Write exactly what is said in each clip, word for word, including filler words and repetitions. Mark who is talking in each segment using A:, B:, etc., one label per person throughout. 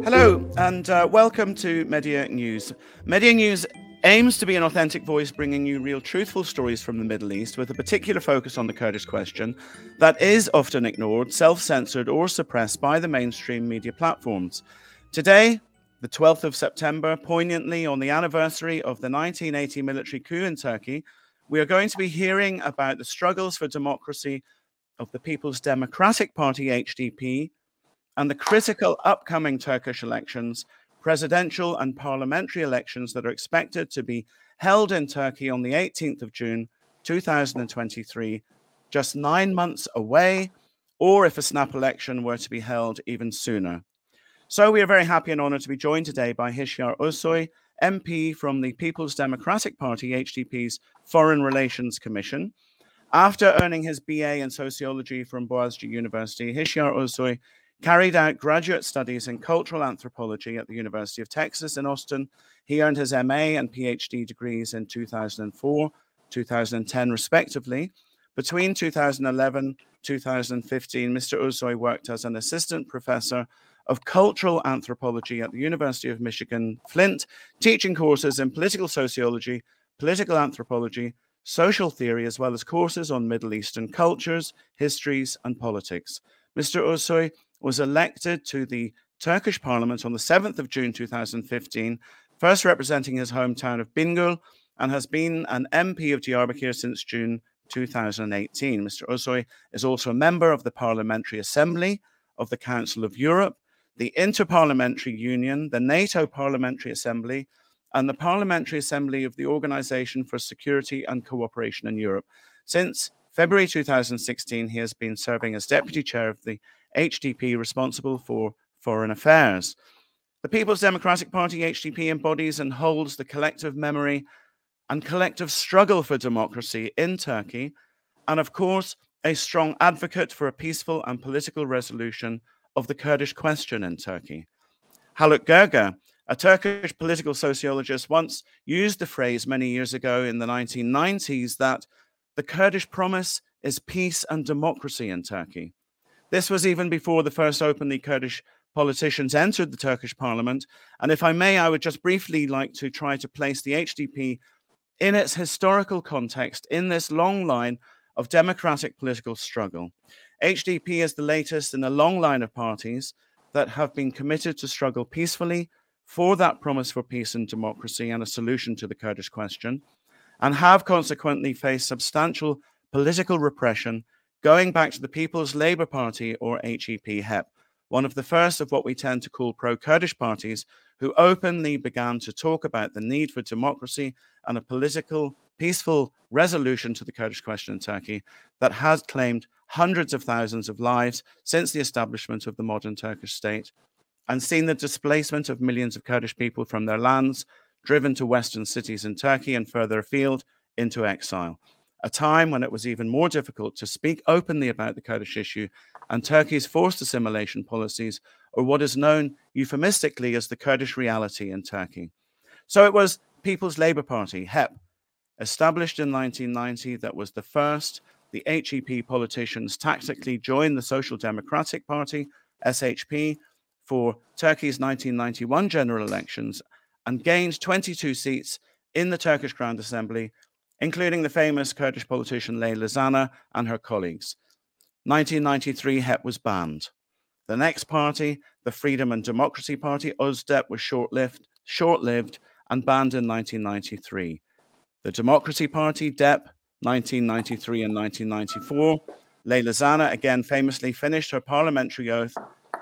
A: Hello, and uh, welcome to Media News. Media News aims to be an authentic voice bringing you real, truthful stories from the Middle East with a particular focus on the Kurdish question that is often ignored, self-censored, or suppressed by the mainstream media platforms. Today, the twelfth of September, poignantly on the anniversary of the nineteen eighty military coup in Turkey, we are going to be hearing about the struggles for democracy of the People's Democratic Party, H D P, and the critical upcoming Turkish elections, presidential and parliamentary elections that are expected to be held in Turkey on the eighteenth of June, two thousand twenty-three, just nine months away, or if a snap election were to be held even sooner. So we are very happy and honored to be joined today by Hishyar Özsoy, M P from the People's Democratic Party, H D P's Foreign Relations Commission. After earning his B A in sociology from Boğaziçi University, Hishyar Özsoy carried out graduate studies in cultural anthropology at the University of Texas in Austin. He earned his M A and P H D degrees in two thousand four, two thousand ten, respectively. Between two thousand eleven and two thousand fifteen, Mister Özsoy worked as an assistant professor of cultural anthropology at the University of Michigan, Flint, teaching courses in political sociology, political anthropology, social theory, as well as courses on Middle Eastern cultures, histories, and politics. Mister Özsoy was elected to the Turkish parliament on the seventh of June two thousand fifteen, first representing his hometown of Bingöl, and has been an M P of Diyarbakir since June two thousand eighteen. Mister Özsoy is also a member of the Parliamentary Assembly of the Council of Europe, the Interparliamentary Union, the NATO Parliamentary Assembly, and the Parliamentary Assembly of the Organization for Security and Cooperation in Europe. Since February two thousand sixteen, he has been serving as deputy chair of the H D P responsible for foreign affairs. The People's Democratic Party, H D P, embodies and holds the collective memory and collective struggle for democracy in Turkey, and of course, a strong advocate for a peaceful and political resolution of the Kurdish question in Turkey. Haluk Gerger, a Turkish political sociologist, once used the phrase many years ago in the nineteen nineties that the Kurdish promise is peace and democracy in Turkey. This was even before the first openly Kurdish politicians entered the Turkish parliament. And if I may, I would just briefly like to try to place the H D P in its historical context in this long line of democratic political struggle. H D P is the latest in a long line of parties that have been committed to struggle peacefully for that promise for peace and democracy and a solution to the Kurdish question, and have consequently faced substantial political repression going back to the People's Labour Party, or H E P, H E P, one of the first of what we tend to call pro-Kurdish parties, who openly began to talk about the need for democracy and a political, peaceful resolution to the Kurdish question in Turkey that has claimed hundreds of thousands of lives since the establishment of the modern Turkish state, and seen the displacement of millions of Kurdish people from their lands, driven to Western cities in Turkey and further afield into exile. A time when it was even more difficult to speak openly about the Kurdish issue and Turkey's forced assimilation policies, or what is known euphemistically as the Kurdish reality in Turkey. So it was People's Labour Party, H E P, established in nineteen ninety, that was the first. The H E P politicians tactically joined the Social Democratic Party, S H P, for Turkey's nineteen ninety-one general elections and gained twenty-two seats in the Turkish Grand Assembly, including the famous Kurdish politician Leyla Zana and her colleagues. nineteen ninety-three, H E P was banned. The next party, the Freedom and Democracy Party, Özdep, was short-lived, short-lived and banned in nineteen ninety-three. The Democracy Party, D E P, nineteen ninety-three and nineteen ninety-four. Leyla Zana again famously finished her parliamentary oath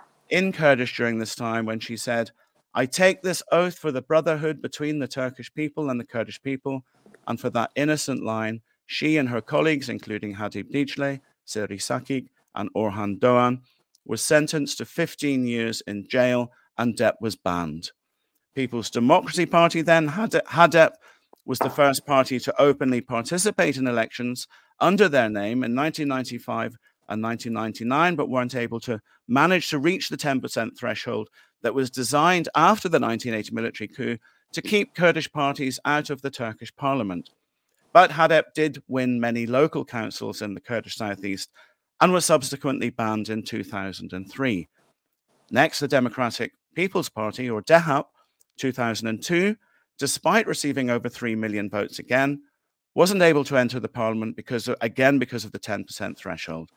A: in Kurdish during this time when she said, "I take this oath for the brotherhood between the Turkish people and the Kurdish people," and for that innocent line, she and her colleagues, including Hatip Dicle, Seri Sakik, and Orhan Doğan, were sentenced to fifteen years in jail, and D E P was banned. People's Democracy Party then, H A D E P, was the first party to openly participate in elections under their name in nineteen ninety-five and nineteen ninety-nine, but weren't able to manage to reach the ten percent threshold that was designed after the nineteen eighty military coup to keep Kurdish parties out of the Turkish parliament. But H A D E P did win many local councils in the Kurdish southeast and was subsequently banned in two thousand three. Next, the Democratic People's Party, or DEHAP, two thousand two, despite receiving over three million votes again, wasn't able to enter the parliament because, of, again, because of the ten percent threshold.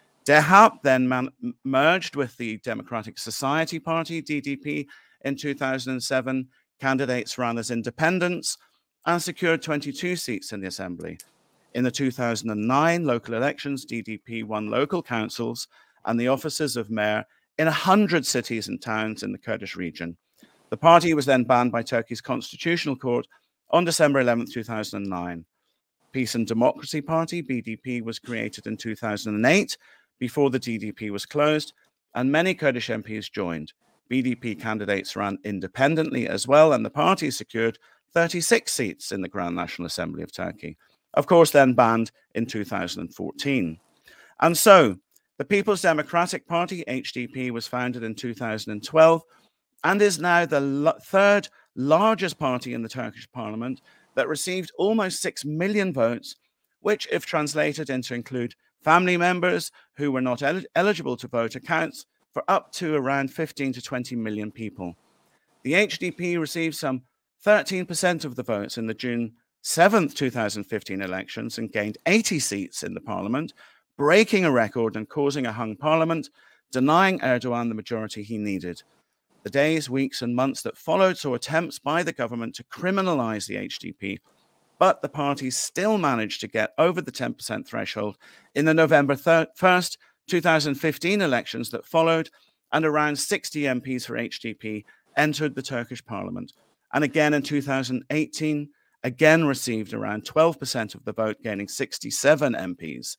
A: DEHAP then man- merged with the Democratic Society Party, D D P, in two thousand seven. Candidates ran as independents and secured twenty-two seats in the assembly. In the two thousand nine local elections, D D P won local councils and the offices of mayor in one hundred cities and towns in the Kurdish region. The party was then banned by Turkey's Constitutional Court on December eleventh, two thousand nine. Peace and Democracy Party, B D P, was created in two thousand eight before the D D P was closed, and many Kurdish M Ps joined. B D P candidates ran independently as well, and the party secured thirty-six seats in the Grand National Assembly of Turkey, of course then banned in two thousand fourteen. And so, the People's Democratic Party, H D P, was founded in two thousand twelve and is now the lo- third largest party in the Turkish parliament that received almost six million votes, which, if translated into include family members who were not el- eligible to vote, accounts for up to around fifteen to twenty million people. The H D P received some thirteen percent of the votes in the June seventh, two thousand fifteen elections and gained eighty seats in the parliament, breaking a record and causing a hung parliament, denying Erdogan the majority he needed. The days, weeks, and months that followed saw attempts by the government to criminalize the H D P, but the party still managed to get over the ten percent threshold in the November first, two thousand fifteen elections that followed, and around sixty M Ps for H D P entered the Turkish parliament. And again in two thousand eighteen, again received around twelve percent of the vote, gaining sixty-seven M Ps.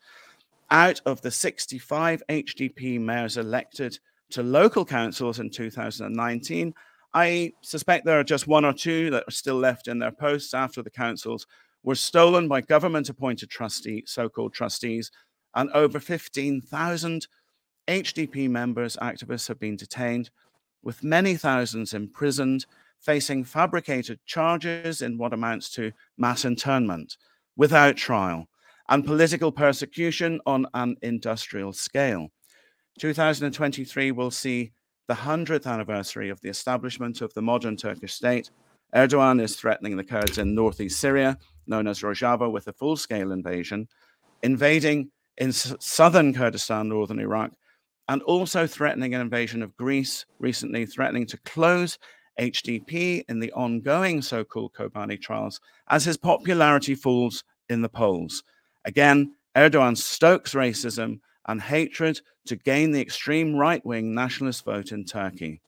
A: Out of the sixty-five H D P mayors elected to local councils in two thousand nineteen, I suspect there are just one or two that are still left in their posts after the councils were stolen by government-appointed trustee, so-called trustees, and over fifteen thousand H D P members, activists have been detained, with many thousands imprisoned, facing fabricated charges in what amounts to mass internment, without trial, and political persecution on an industrial scale. two thousand twenty-three will see the hundredth anniversary of the establishment of the modern Turkish state. Erdogan is threatening the Kurds in northeast Syria, known as Rojava, with a full-scale invasion, invading in s- southern Kurdistan, northern Iraq, and also threatening an invasion of Greece, recently threatening to close H D P in the ongoing so-called Kobani trials as his popularity falls in the polls. Again, Erdogan stokes racism and hatred to gain the extreme right-wing nationalist vote in Turkey.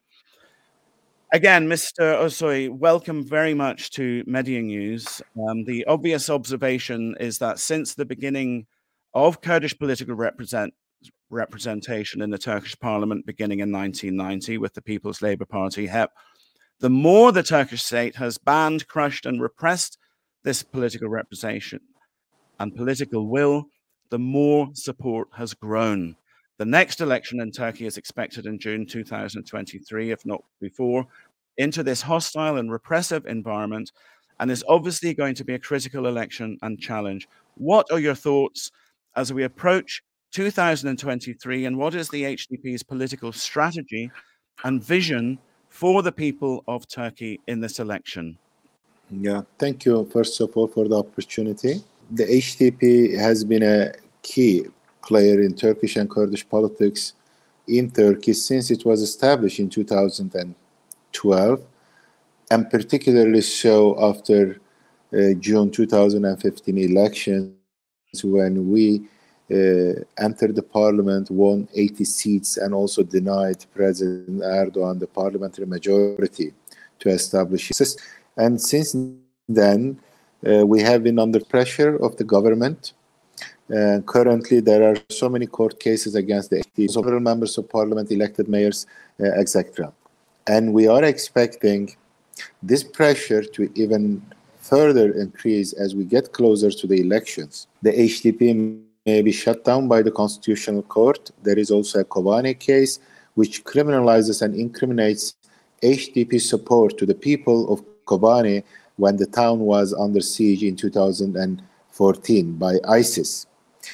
A: Again, Mister Osoy, welcome very much to Medya News. Um, the obvious observation is that since the beginning of Kurdish political represent, representation in the Turkish parliament beginning in nineteen ninety with the People's Labour Party, H E P, the more the Turkish state has banned, crushed, and repressed this political representation and political will, the more support has grown. The next election in Turkey is expected in June two thousand twenty-three, if not before, into this hostile and repressive environment, and is obviously going to be a critical election and challenge. What are your thoughts as we approach two thousand twenty-three, and what is the H D P's political strategy and vision for the people of Turkey in this election?
B: Yeah, thank you, first of all, for the opportunity. The H D P has been a key player in Turkish and Kurdish politics in Turkey since it was established in two thousand twelve, and particularly so after uh, June two thousand fifteen elections, when we uh, entered the parliament, won eighty seats, and also denied President Erdogan the parliamentary majority to establish this. And since then, uh, we have been under pressure of the government. Uh, currently, there are so many court cases against the H D P, several members of parliament, elected mayors, uh, et cetera. And we are expecting this pressure to even further increase as we get closer to the elections. The H D P may be shut down by the Constitutional Court. There is also a Kobani case which criminalizes and incriminates H D P support to the people of Kobani when the town was under siege in two thousand fourteen by ISIS.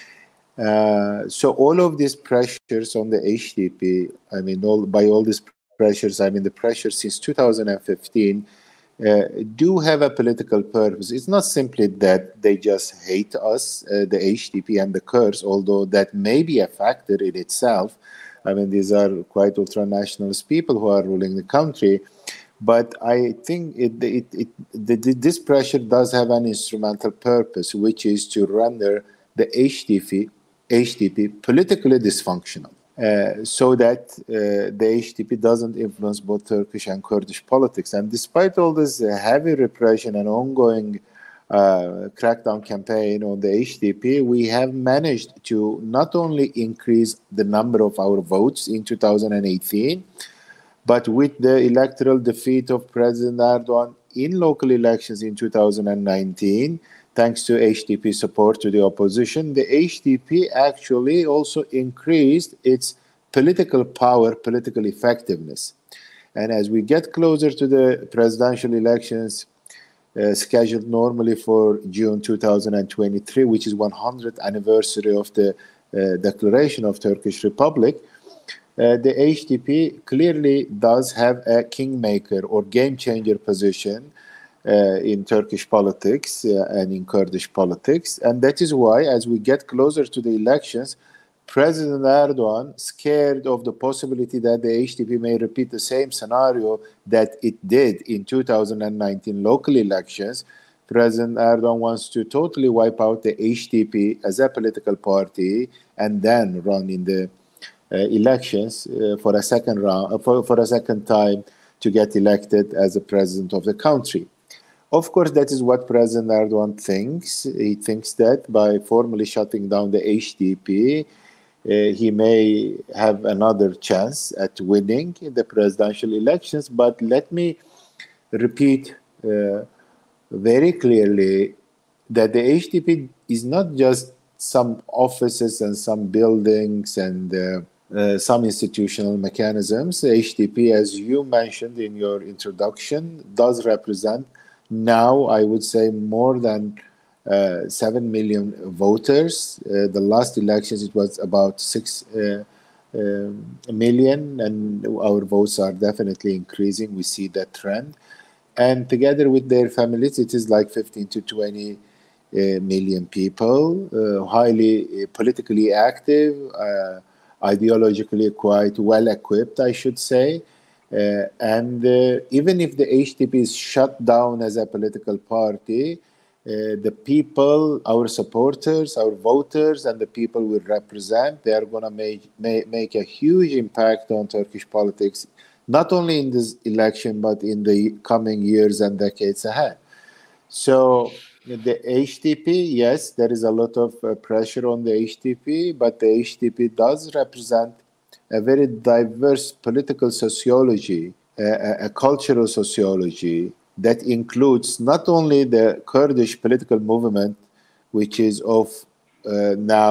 B: Uh, so all of these pressures on the H D P, I mean, all, by all these pressures, I mean the pressure since two thousand fifteen, uh, do have a political purpose. It's not simply that they just hate us, uh, the H D P and the Kurds, although that may be a factor in itself. I mean, these are quite ultranationalist people who are ruling the country. But I think it, it, it, it, this pressure does have an instrumental purpose, which is to render the H D P, H D P politically dysfunctional, uh, so that uh, the H D P doesn't influence both Turkish and Kurdish politics. And despite all this uh, heavy repression and ongoing uh, crackdown campaign on the H D P, we have managed to not only increase the number of our votes in two thousand eighteen, but with the electoral defeat of President Erdogan in local elections in two thousand nineteen, thanks to H D P support to the opposition, the H D P actually also increased its political power, political effectiveness. And as we get closer to the presidential elections uh, scheduled normally for June two thousand twenty-three, which is one hundredth anniversary of the uh, declaration of Turkish Republic, Uh, the H D P clearly does have a kingmaker or game changer position uh, in Turkish politics uh, and in Kurdish politics. And that is why, as we get closer to the elections, President Erdogan, scared of the possibility that the H D P may repeat the same scenario that it did in two thousand nineteen local elections, President Erdogan wants to totally wipe out the H D P as a political party and then run in the Uh, elections uh, for a second round, uh, for, for a second time to get elected as the president of the country. Of course, that is what President Erdogan thinks. He thinks that by formally shutting down the H D P, uh, he may have another chance at winning the presidential elections. But let me repeat uh, very clearly that the H D P is not just some offices and some buildings and uh, Uh, some institutional mechanisms. H D P, as you mentioned in your introduction, does represent now, I would say, more than uh, seven million voters. Uh, the last elections, it was about six uh, uh, million, and our votes are definitely increasing. We see that trend. And together with their families, it is like fifteen to twenty uh, million people, uh, highly uh, politically active, uh, ideologically quite well equipped, I should say. Uh, and uh, even if the H D P is shut down as a political party, uh, the people, our supporters, our voters, and the people we represent, they are going to make, make, make a huge impact on Turkish politics, not only in this election, but in the coming years and decades ahead. So the H D P, yes, there is a lot of uh, pressure on the H D P, but the H D P does represent a very diverse political sociology, uh, a cultural sociology that includes not only the Kurdish political movement, which is of uh, now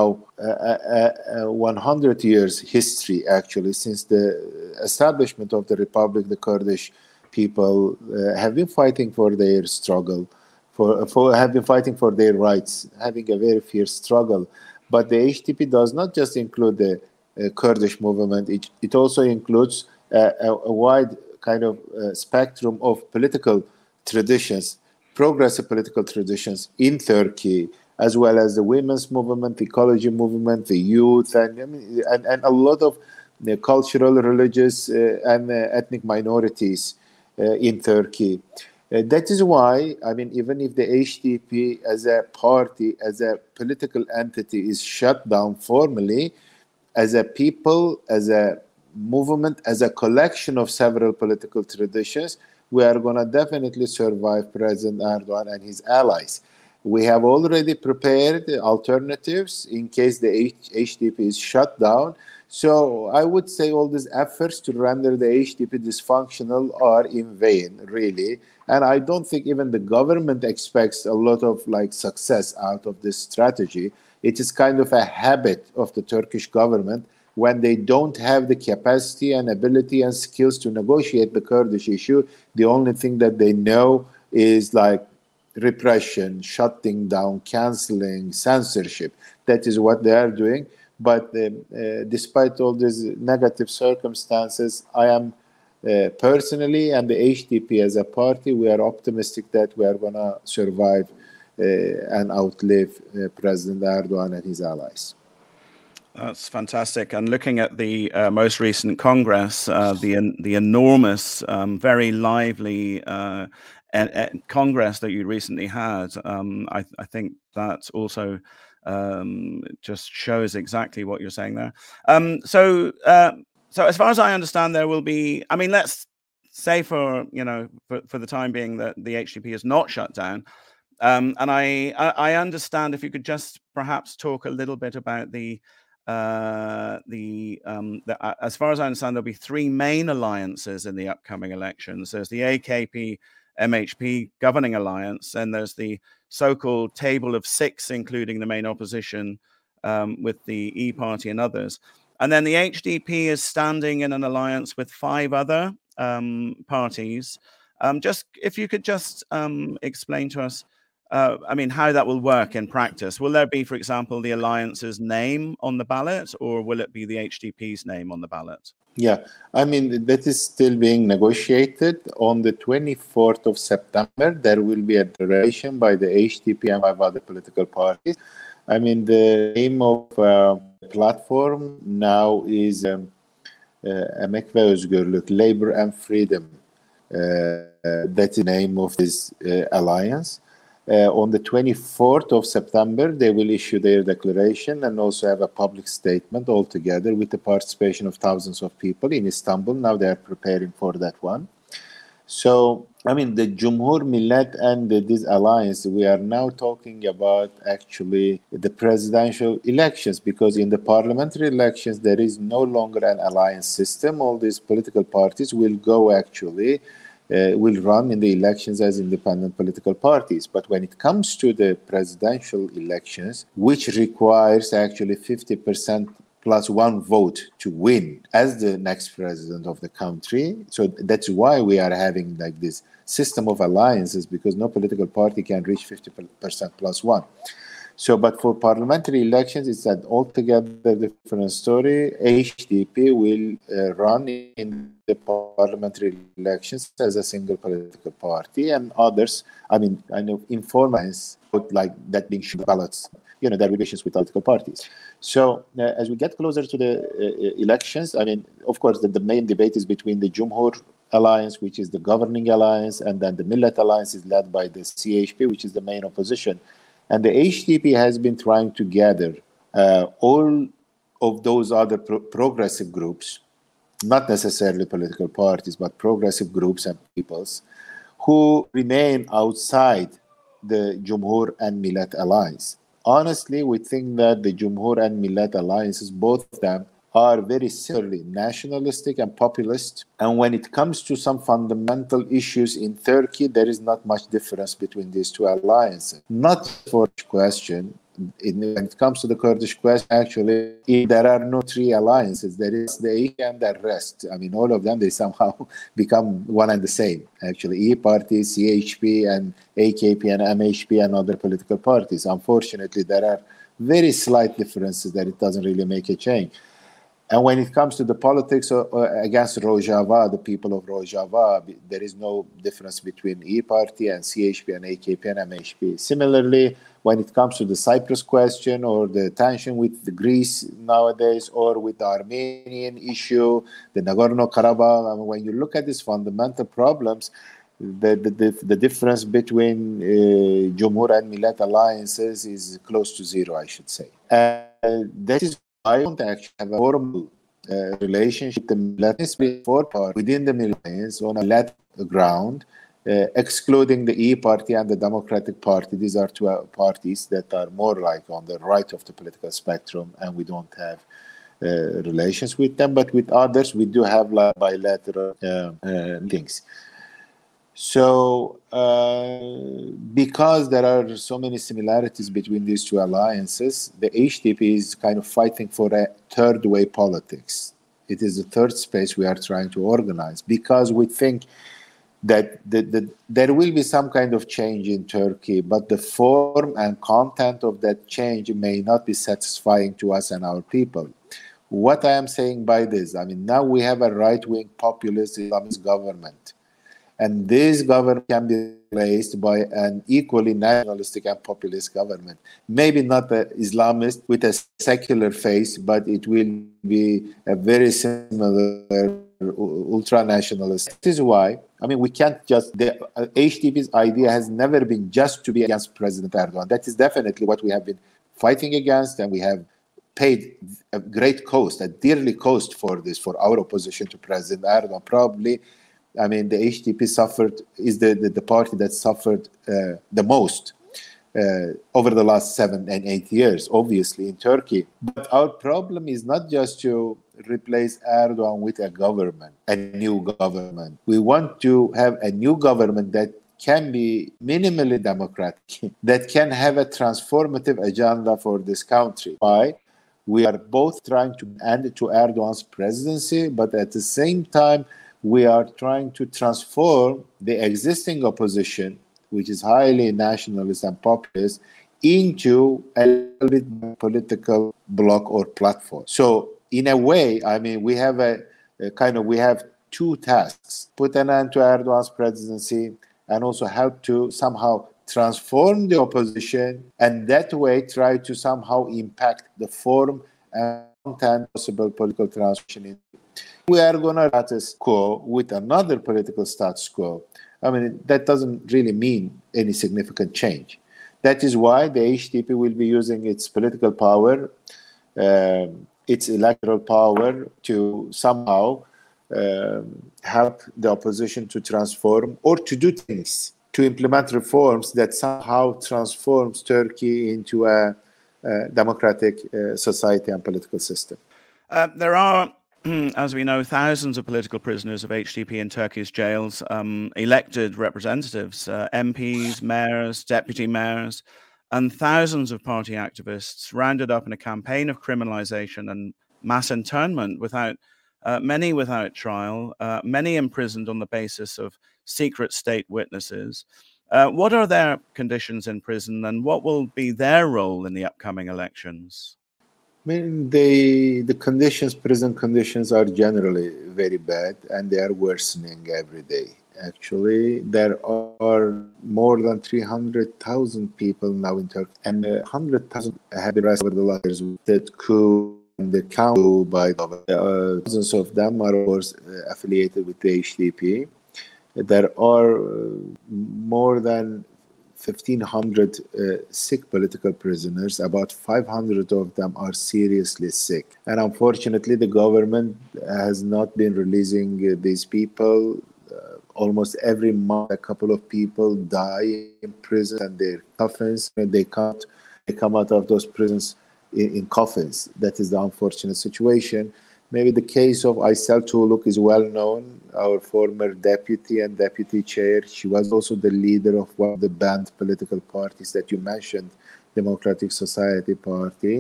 B: uh, uh, one hundred years history, actually, since the establishment of the Republic, the Kurdish people uh, have been fighting for their struggle. For, for have been fighting for their rights, having a very fierce struggle. But the H D P does not just include the uh, Kurdish movement, it, it also includes uh, a, a wide kind of uh, spectrum of political traditions, progressive political traditions in Turkey, as well as the women's movement, the ecology movement, the youth, and, and, and a lot of the cultural, religious, uh, and uh, ethnic minorities uh, in Turkey. Uh, that is why, I mean, even if the H D P as a party, as a political entity is shut down formally, as a people, as a movement, as a collection of several political traditions, we are going to definitely survive President Erdogan and his allies. We have already prepared alternatives in case the H D P is shut down. So I would say all these efforts to render the H D P dysfunctional are in vain, really. And I don't think even the government expects a lot of like success out of this strategy. It is kind of a habit of the Turkish government when they don't have the capacity and ability and skills to negotiate the Kurdish issue. The only thing that they know is like repression, shutting down, canceling, censorship. That is what they are doing. But uh, uh, despite all these negative circumstances, I am uh, personally and the H D P as a party, we are optimistic that we are going to survive uh, and outlive uh, President Erdogan and his allies.
A: That's fantastic. And looking at the uh, most recent Congress, uh, the the enormous, um, very lively uh, e- e- Congress that you recently had, um, I, I think that also um, just shows exactly what you're saying there. Um, so, uh, so as far as I understand, there will be. I mean, let's say for you know for, for the time being that the H D P is not shut down. Um, and I, I I understand if you could just perhaps talk a little bit about the. Uh, the, um, the uh, as far as I understand, there'll be three main alliances in the upcoming elections. There's the A K P M H P governing alliance, and there's the so-called table of six, including the main opposition um, with the E Party and others. And then the H D P is standing in an alliance with five other um, parties. Um, just if you could just um, explain to us. Uh, I mean, how that will work in practice. Will there be, for example, the alliance's name on the ballot, or will it be the H D P's name on the ballot?
B: Yeah, I mean, that is still being negotiated. On the twenty-fourth of September, there will be a declaration by the H D P and five other political parties. I mean, the name of uh, the platform now is um, uh, Emek ve Özgürlük, Labor and Freedom. Uh, that's the name of this uh, alliance. Uh, on the twenty-fourth of September, they will issue their declaration and also have a public statement altogether with the participation of thousands of people in Istanbul. Now they are preparing for that one. So, I mean, the Cumhur Millet and the, this alliance, we are now talking about actually the presidential elections, because in the parliamentary elections, there is no longer an alliance system. All these political parties will go actually Uh, will run in the elections as independent political parties. But when it comes to the presidential elections, which requires actually fifty percent plus one vote to win as the next president of the country, so that's why we are having like this system of alliances, because no political party can reach fifty percent plus one. So, but for parliamentary elections, it's an altogether different story. H D P will uh, run in the parliamentary elections as a single political party, and others, I mean, I know informals like that being ballots, you know, there will be issues with political parties. So, uh, as we get closer to the uh, elections, I mean, of course, the, the main debate is between the Cumhur Alliance, which is the governing alliance, and then the Millet Alliance is led by the C H P, which is the main opposition. And the H D P has been trying to gather uh, all of those other pro progressive groups, not necessarily political parties, but progressive groups and peoples who remain outside the Cumhur and Millet alliance. Honestly, we think that the Cumhur and Millet alliances, both of them, are very similarly nationalistic and populist. And when it comes to some fundamental issues in Turkey, there is not much difference between these two alliances. Not for the question. In, when it comes to the Kurdish question, actually, if there are no three alliances, there is the E and the rest. I mean, all of them, they somehow become one and the same. Actually, E party, C H P, and A K P, and M H P, and other political parties. Unfortunately, there are very slight differences that it doesn't really make a change. And when it comes to the politics uh, against Rojava, the people of Rojava, there is no difference between E Party and C H P and A K P and M H P. Similarly, when it comes to the Cyprus question or the tension with the Greece nowadays, or with the Armenian issue, the Nagorno-Karabakh, I mean, when you look at these fundamental problems, the, the, the, the difference between uh, Cumhur and Millet alliances is close to zero, I should say. And that is I don't actually have a formal uh, relationship with the Millet four party within the Millet on a Millet ground, uh, excluding the E Party and the Democratic Party. These are two uh, parties that are more like on the right of the political spectrum, and we don't have uh, relations with them. But with others, we do have like bilateral uh, uh, things. So, uh, because there are so many similarities between these two alliances, the H D P is kind of fighting for a third way politics. It is the third space we are trying to organize, because we think that the, the, there will be some kind of change in Turkey, but the form and content of that change may not be satisfying to us and our people. What I am saying by this, I mean, now we have a right-wing populist Islamist government. And this government can be replaced by an equally nationalistic and populist government. Maybe not the Islamist with a secular face, but it will be a very similar ultra-nationalist. This is why, I mean, we can't just, the uh, H D P's idea has never been just to be against President Erdogan. That is definitely what we have been fighting against, and we have paid a great cost, a dearly cost for this, for our opposition to President Erdogan. Probably, I mean, the H D P suffered, is the, the, the party that suffered uh, the most uh, over the last seven and eight years, obviously, in Turkey. But our problem is not just to replace Erdogan with a government, a new government. We want to have a new government that can be minimally democratic, that can have a transformative agenda for this country. Why? We are both trying to end to Erdogan's presidency, but at the same time, we are trying to transform the existing opposition, which is highly nationalist and populist, into a little bit political bloc or platform. So in a way, I mean, we have a, a kind of, we have two tasks: put an end to Erdogan's presidency and also help to somehow transform the opposition, and that way try to somehow impact the form and content possible political transformation. We are going to status quo with another political status quo. I mean, that doesn't really mean any significant change. That is why the H D P will be using its political power, uh, its electoral power, to somehow uh, help the opposition to transform or to do things, to implement reforms that somehow transforms Turkey into a, a democratic uh, society and political system.
A: Uh, there are, as we know, thousands of political prisoners of H D P in Turkey's jails, um, elected representatives, uh, M Ps, mayors, deputy mayors, and thousands of party activists rounded up in a campaign of criminalization and mass internment, without uh, many without trial, uh, many imprisoned on the basis of secret state witnesses. Uh, what are their conditions in prison, and what will be their role in the upcoming elections?
B: I mean, they, the conditions, prison conditions are generally very bad, and they are worsening every day. Actually, there are more than three hundred thousand people now in Turkey, and one hundred thousand have been arrested over the last years with the coup and the counter by the uh, thousands of them are, of course, uh, affiliated with the H D P. There are uh, more than fifteen hundred uh, sick political prisoners. About five hundred of them are seriously sick. And unfortunately, the government has not been releasing uh, these people. Uh, almost every month, a couple of people die in prison, and their coffins, they can't, they come out of those prisons in, in coffins. That is the unfortunate situation. Maybe the case of Aysel Tuğluk is well known, our former deputy and deputy chair. She was also the leader of one of the banned political parties that you mentioned, Democratic Society Party.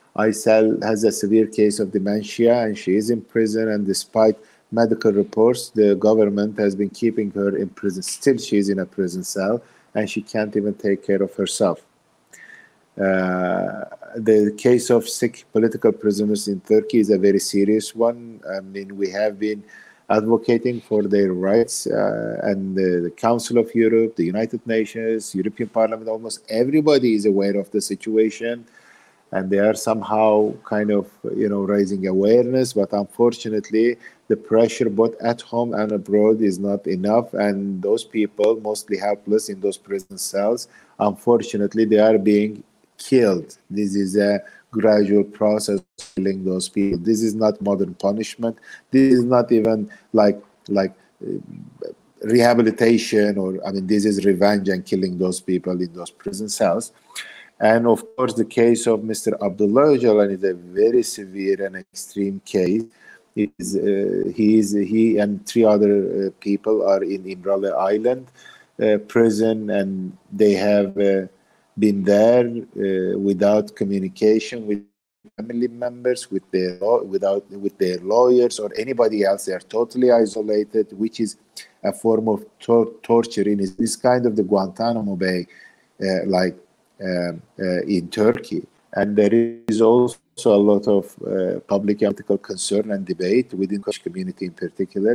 B: Aysel has a severe case of dementia, and she is in prison, and despite medical reports, the government has been keeping her in prison. Still, she is in a prison cell, and she can't even take care of herself. Uh, the case of sick political prisoners in Turkey is a very serious one. I mean, we have been advocating for their rights, uh, and the, the Council of Europe, the United Nations, European Parliament, almost everybody is aware of the situation, and they are somehow kind of, you know, raising awareness. But unfortunately, the pressure both at home and abroad is not enough, and those people, mostly helpless in those prison cells, unfortunately, they are being killed. This is a gradual process of killing those people. This is not modern punishment. This is not even like like uh, rehabilitation, or I mean, this is revenge and killing those people in those prison cells. And of course, the case of Mister Abdullah Öcalan is a very severe and extreme case. He is, uh, he, is, he and three other uh, people are in İmralı Island uh, prison, and they have uh, been there uh, without communication with family members, with their without with their lawyers or anybody else. They are totally isolated, which is a form of tor- torture. In this kind of the Guantanamo Bay, uh, like uh, uh, in Turkey. And there is also a lot of uh, public and political concern and debate within the Kurdish community in particular.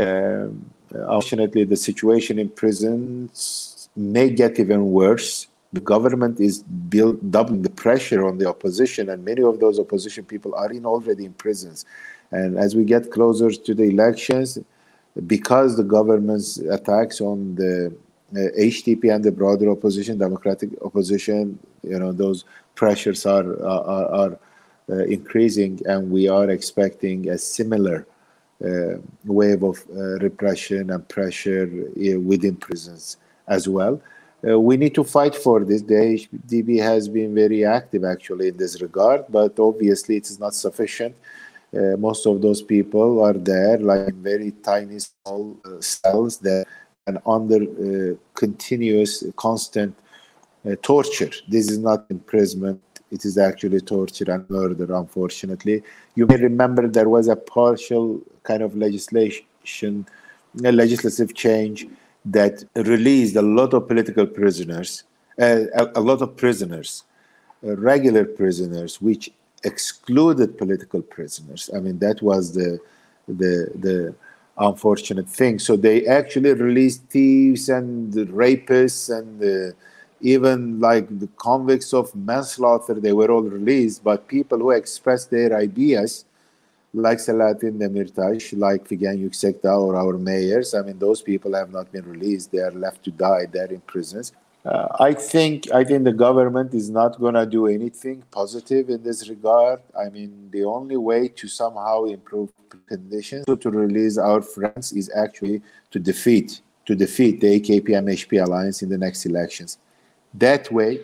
B: Um, unfortunately, the situation in prisons may get even worse. The government is build, doubling the pressure on the opposition, and many of those opposition people are in already in prisons. And as we get closer to the elections, because the government's attacks on the uh, H D P and the broader opposition, democratic opposition, you know, those pressures are are, are uh, increasing, and we are expecting a similar uh, wave of uh, repression and pressure uh, within prisons as well. Uh, we need to fight for this. The H D P has been very active actually in this regard, but obviously it is not sufficient. Uh, most of those people are there like in very tiny small uh, cells that and under uh, continuous constant uh, torture. This is not imprisonment, it is actually torture and murder, unfortunately. You may remember there was a partial kind of legislation, a legislative change that released a lot of political prisoners, uh, a, a lot of prisoners, uh, regular prisoners, which excluded political prisoners. I mean, that was the the the unfortunate thing. So they actually released thieves and the rapists and the, even like the convicts of manslaughter. They were all released, but people who expressed their ideas, like Selahattin Demirtas, like Figen Yüksekdağ, or our mayors, I mean, those people have not been released. They are left to die there in prisons. Uh, I think I think the government is not going to do anything positive in this regard. I mean, the only way to somehow improve conditions to release our friends is actually to defeat to defeat the A K P M H P alliance in the next elections. That way,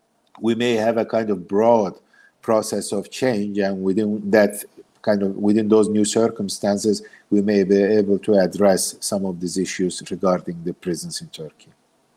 B: we may have a kind of broad process of change, and within that kind of within those new circumstances, we may be able to address some of these issues regarding the prisons in Turkey.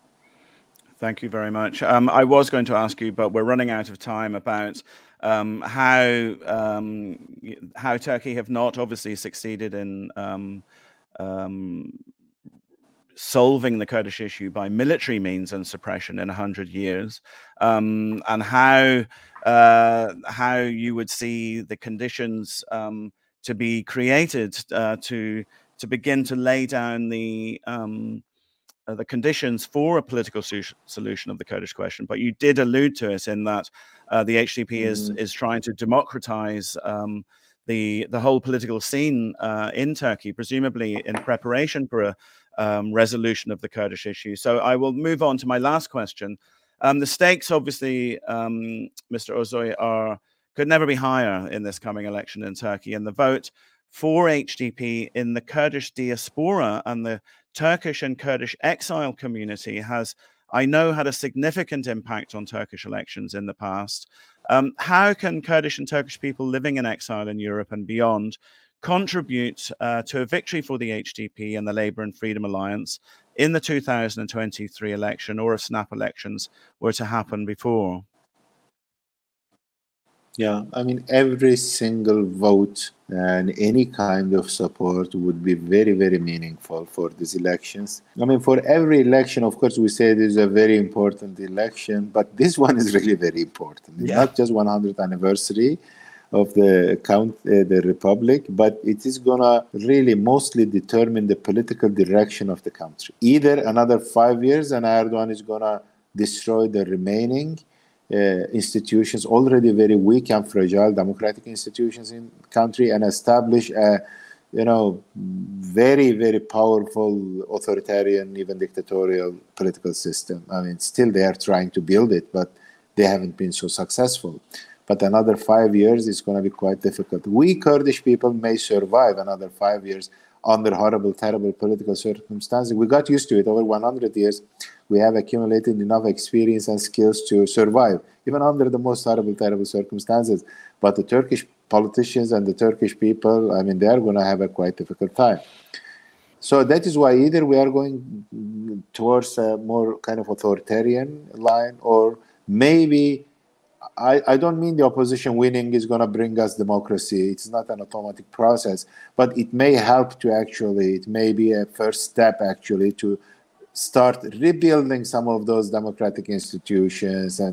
A: Thank you very much. Um, I was going to ask you, but we're running out of time, about um, how um, how Turkey have not obviously succeeded in um, um, solving the Kurdish issue by military means and suppression in a hundred years, um, and how uh, how you would see the conditions um, to be created uh, to to begin to lay down the um, Uh, the conditions for a political solution of the Kurdish question. But you did allude to it in that uh, the H D P mm. is is trying to democratize um, the the whole political scene uh, in Turkey, presumably in preparation for a um, resolution of the Kurdish issue. So I will move on to my last question. Um, the stakes, obviously, um, Mister Özsoy, are could never be higher in this coming election in Turkey, and the vote for H D P in the Kurdish diaspora and the Turkish and Kurdish exile community has, I know, had a significant impact on Turkish elections in the past. Um, how can Kurdish and Turkish people living in exile in Europe and beyond contribute uh, to a victory for the H D P and the Labour and Freedom Alliance in the two thousand twenty-three election, or if snap elections were to happen before?
B: Yeah, I mean, every single vote and any kind of support would be very, very meaningful for these elections. I mean, for every election, of course, we say this is a very important election, but this one is really very important. It's yeah. not just one hundredth anniversary of the count, uh, the republic, but it is gonna really mostly determine the political direction of the country. Either another five years and Erdogan is gonna destroy the remaining Uh, institutions, already very weak and fragile democratic institutions in the country, and establish a, you know, very, very powerful authoritarian, even dictatorial political system. I mean, still they are trying to build it, but they haven't been so successful. But another five years is going to be quite difficult. We Kurdish people may survive another five years under horrible, terrible political circumstances. We got used to it over one hundred years. We have accumulated enough experience and skills to survive, even under the most horrible, terrible circumstances. But the Turkish politicians and the Turkish people, I mean, they are going to have a quite difficult time. So that is why either we are going towards a more kind of authoritarian line, or maybe, I, I don't mean the opposition winning is going to bring us democracy. It's not an automatic process, but it may help to actually, it may be a first step actually to start rebuilding some of those democratic institutions and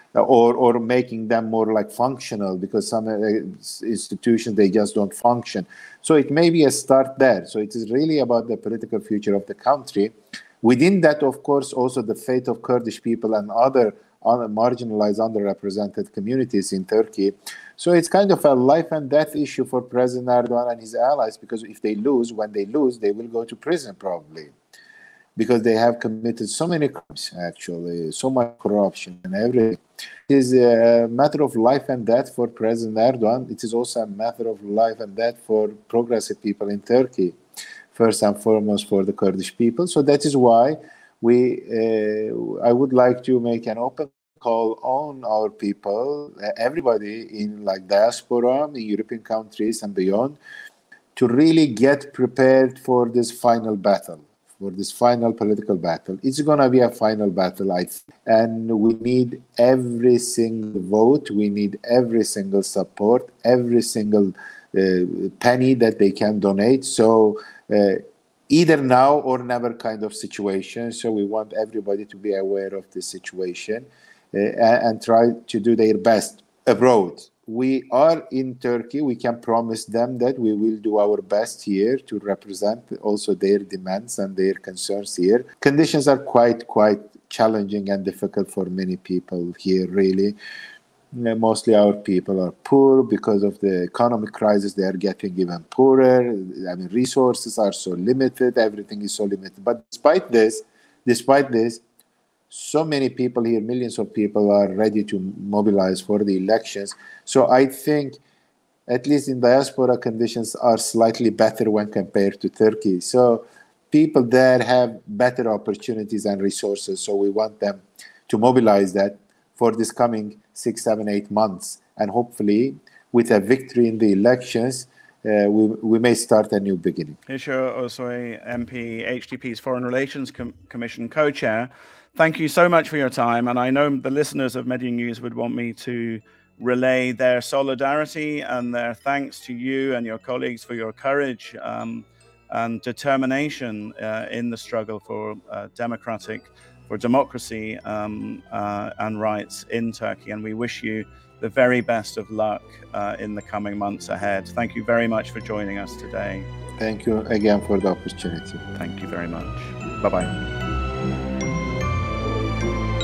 B: or or making them more like functional, because some uh, institutions, they just don't function. So it may be a start there. So it is really about the political future of the country. Within that, of course, also the fate of Kurdish people and other marginalized, underrepresented communities in Turkey. So it's kind of a life and death issue for President Erdogan and his allies, because if they lose, when they lose, they will go to prison probably, because they have committed so many crimes, actually, so much corruption and everything. It is a matter of life and death for President Erdogan. It is also a matter of life and death for progressive people in Turkey, first and foremost for the Kurdish people. So that is why we, uh, I would like to make an open call on our people, uh, everybody in like diaspora, in European countries and beyond, to really get prepared for this final battle, for this final political battle. It's going to be a final battle, I think. And we need every single vote, we need every single support, every single uh, penny that they can donate. So uh, either now or never kind of situation. So we want everybody to be aware of this situation uh, and try to do their best abroad. We are in Turkey. We can promise them that we will do our best here to represent also their demands and their concerns here. Conditions are quite, quite challenging and difficult for many people here, really. Mostly our people are poor because of the economic crisis. They are getting even poorer. I mean, resources are so limited. Everything is so limited. But despite this, despite this, so many people here, millions of people are ready to mobilize for the elections. So I think, at least in diaspora, conditions are slightly better when compared to Turkey. So people there have better opportunities and resources. So we want them to mobilize that for this coming six, seven, eight months. And hopefully, with a victory in the elections, uh, we, we may start a new beginning.
A: Işıl Özsoy, M P, H D P's Foreign Relations Com- Commission co-chair. Thank you so much for your time. And I know the listeners of Media News would want me to relay their solidarity and their thanks to you and your colleagues for your courage um, and determination uh, in the struggle for uh, democratic, for democracy um, uh, and rights in Turkey. And we wish you the very best of luck uh, in the coming months ahead. Thank you very much for joining us today.
B: Thank you again for the opportunity.
A: Thank you very much. Bye-bye.